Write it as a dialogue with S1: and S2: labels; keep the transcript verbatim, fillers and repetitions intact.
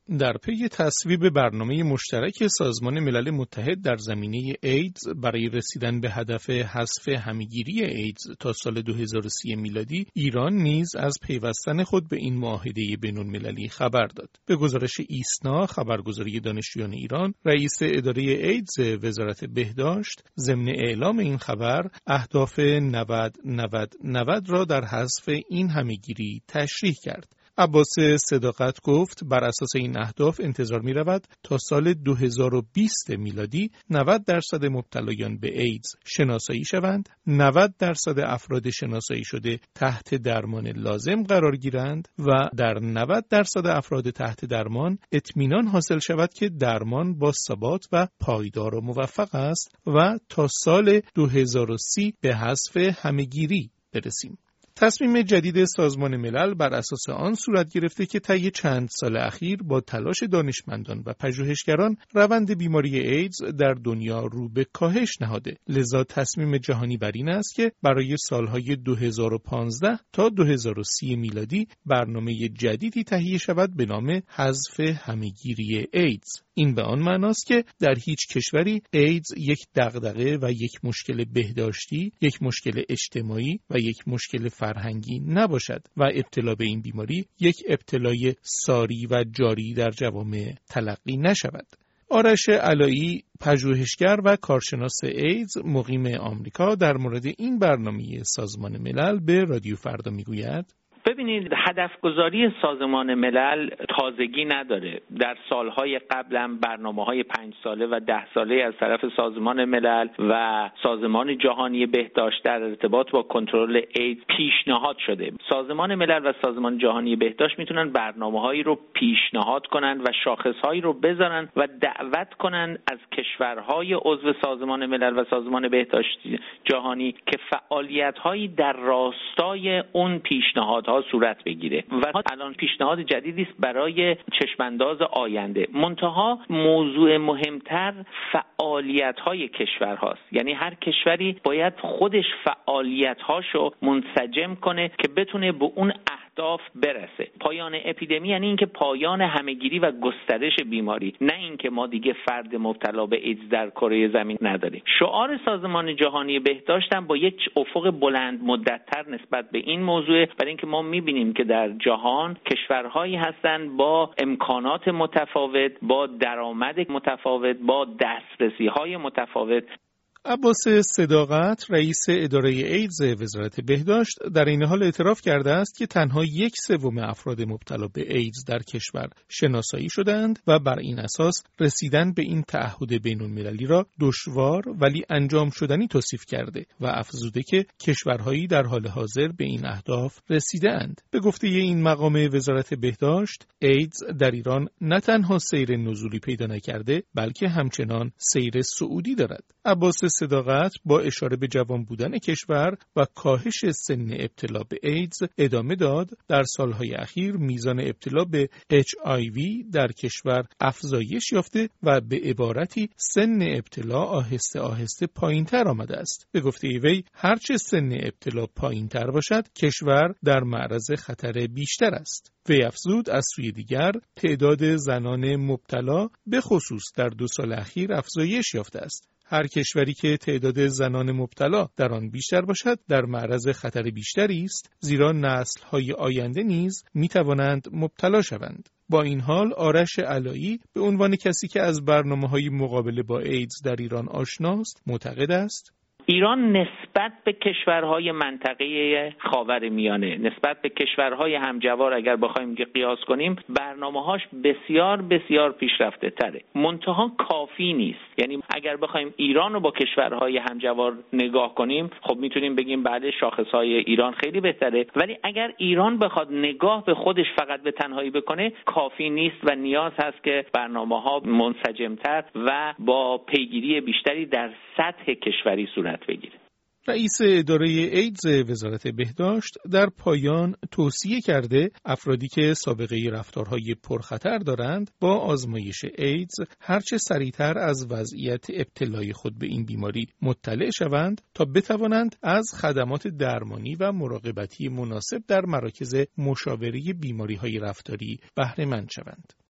S1: در پی تصویب برنامه مشترک سازمان ملل متحد در زمینه ایدز برای رسیدن به هدف حذف همه‌گیری ایدز تا سال دو هزار و سی میلادی، ایران نیز از پیوستن خود به این معاهده بین‌المللی خبر داد. به گزارش ایسنا، خبرگزاری دانشجویان ایران، رئیس اداره ایدز وزارت بهداشت ضمن اعلام این خبر اهداف نود نود نود را در حذف این همه‌گیری تشریح کرد. عباس صداقت گفت بر اساس این اهداف انتظار می رود تا سال دو هزار و بیست میلادی نود درصد مبتلایان به ایدز شناسایی شوند، نود درصد افراد شناسایی شده تحت درمان لازم قرار گیرند و در نود درصد افراد تحت درمان اطمینان حاصل شود که درمان با ثبات و پایدار و موفق است و تا سال دو هزار و سی به حذف همه‌گیری برسیم. تصمیم جدید سازمان ملل بر اساس آن صورت گرفته که طی چند سال اخیر با تلاش دانشمندان و پژوهشگران روند بیماری ایدز در دنیا رو به کاهش نهاده. لذا تصمیم جهانی بر این است که برای سالهای دو هزار و پانزده تا دو هزار و سی میلادی برنامه جدیدی تهیه شود به نام حذف همه‌گیری ایدز. این به آن معناست که در هیچ کشوری ایدز یک دغدغه و یک مشکل بهداشتی، یک مشکل اجتماعی و یک مشکل فرهنگی نباشد و ابتلا به این بیماری یک ابتلای ساری و جاری در جوامع تلقی نشود. آرش علایی، پژوهشگر و کارشناس ایدز مقیم آمریکا، در مورد این برنامه سازمان ملل به رادیو فردا میگوید:
S2: ببینید، هدفگذاری سازمان ملل تازگی نداره. در سالهای قبل هم برنامه‌های پنج ساله و ده ساله از طرف سازمان ملل و سازمان جهانی بهداشت در ارتباط با کنترل ایدز پیشنهاد شده. سازمان ملل و سازمان جهانی بهداشت میتونن برنامه‌هایی رو پیشنهاد کنن و شاخص‌هایی رو بذارن و دعوت کنن از کشورهای عضو سازمان ملل و سازمان بهداشت جهانی که فعالیت‌هایی در راستای اون پیشنهادها صورت بگیره و الان پیشنهاد جدیدی است برای چشمانداز آینده. منتها موضوع مهمتر فعالیت‌های کشورهاست. یعنی هر کشوری باید خودش فعالیت‌هاشو منسجم کنه که بتونه به اون اهداف برسه. پایان اپیدمی یعنی اینکه پایان همه‌گیری و گسترش بیماری، نه اینکه ما دیگه فرد مبتلا به ایدز در کره زمین نداریم. شعار سازمان جهانی بهداشت هم با یک افق بلند مدت‌تر نسبت به این موضوع، برای اینکه ما می‌بینیم که در جهان کشورهایی هستند با امکانات متفاوت، با درآمد متفاوت، با دسترسی‌های متفاوت.
S1: عباس صداقت، رئیس اداره ایدز وزارت بهداشت، در این حال اعتراف کرده است که تنها یک سوم افراد مبتلا به ایدز در کشور شناسایی شدند و بر این اساس رسیدن به این تعهد بین‌المللی را دشوار ولی انجام شدنی توصیف کرده و افزوده که کشورهایی در حال حاضر به این اهداف رسیدند. به گفته این مقام وزارت بهداشت، ایدز در ایران نه تنها سیر نزولی پیدا نکرده بلکه همچنان سیر صعودی دارد. عباس صداقت با اشاره به جوان بودن کشور و کاهش سن ابتلا به ایدز ادامه داد: در سالهای اخیر میزان ابتلا به اچ آی وی در کشور افزایش یافته و به عبارتی سن ابتلا آهسته آهسته پایین‌تر آمده است. به گفته وی هرچه سن ابتلا پایین‌تر باشد کشور در معرض خطر بیشتر است. وی افزود از سوی دیگر تعداد زنان مبتلا به خصوص در دو سال اخیر افزایش یافته است. هر کشوری که تعداد زنان مبتلا در آن بیشتر باشد در معرض خطر بیشتری است، زیرا نسل‌های آینده نیز می‌توانند مبتلا شوند. با این حال آرش علایی به عنوان کسی که از برنامه‌های مقابله با ایدز در ایران آشناست معتقد است
S2: ایران نسبت به کشورهای منطقه خاورمیانه، نسبت به کشورهای همجوار اگر بخوایم که قیاس کنیم، برنامه‌هاش بسیار بسیار پیشرفته تره. منتها کافی نیست. یعنی اگر بخوایم ایران رو با کشورهای همجوار نگاه کنیم، خب میتونیم بگیم بله شاخصهای ایران خیلی بهتره، ولی اگر ایران بخواد نگاه به خودش فقط به تنهایی بکنه کافی نیست و نیاز هست که برنامه‌ها منسجم‌تر و با پیگیری بیشتری در سطح کشوری صورت بگیره.
S1: رئیس اداره ایدز وزارت بهداشت در پایان توصیه کرده افرادی که سابقه رفتارهای پرخطر دارند با آزمایش ایدز هرچه سریعتر از وضعیت ابتلای خود به این بیماری مطلع شوند تا بتوانند از خدمات درمانی و مراقبتی مناسب در مراکز مشاوره بیماری‌های رفتاری بهره مند شوند.